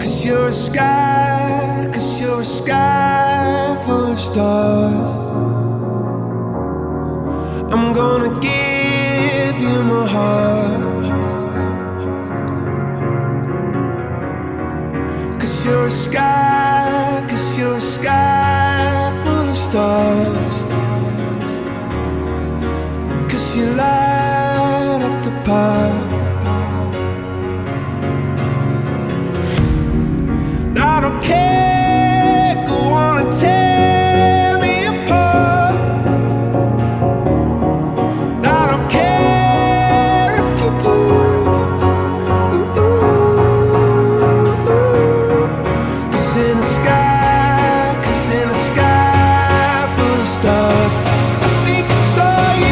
Cause you're a sky full of stars. I'm gonna give you my heart. Cause you're a sky full of stars. Cause you light up the park. I don't care, go on and tear me apart. I don't care if you do. Cause in the sky full of stars, I think I saw you.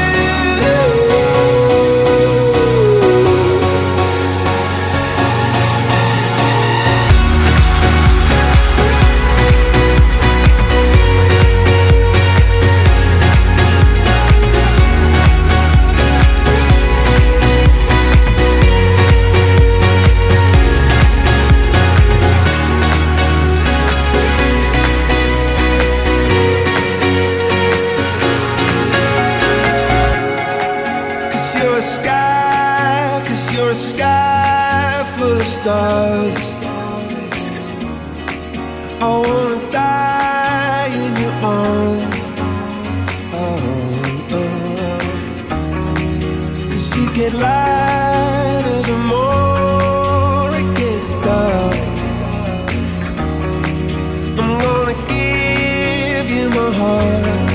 Cause you're a sky full of stars. I wanna die in your arms. Cause you get lighter the more it gets dark. I'm gonna give you my heart.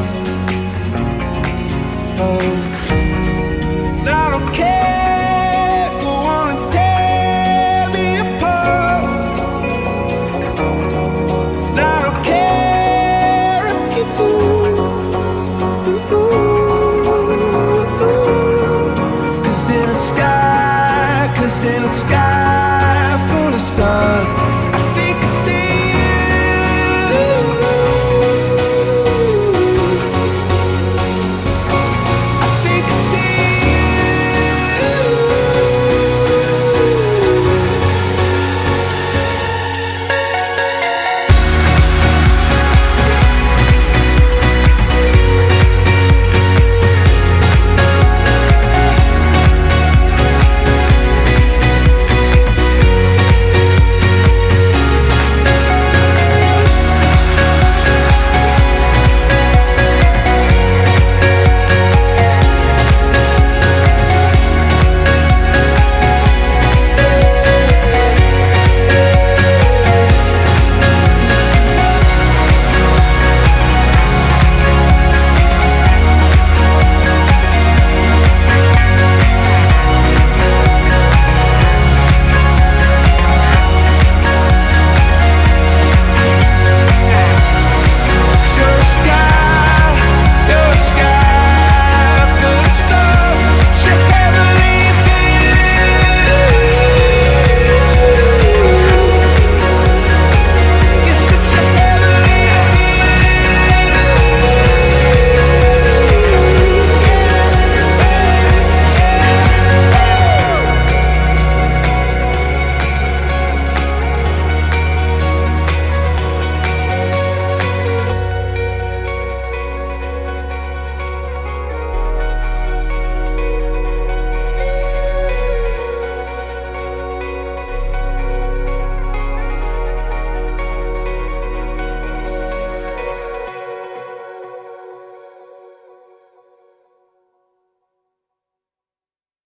I don't care, go on and tear me apart. I don't care if you do. Cause in the sky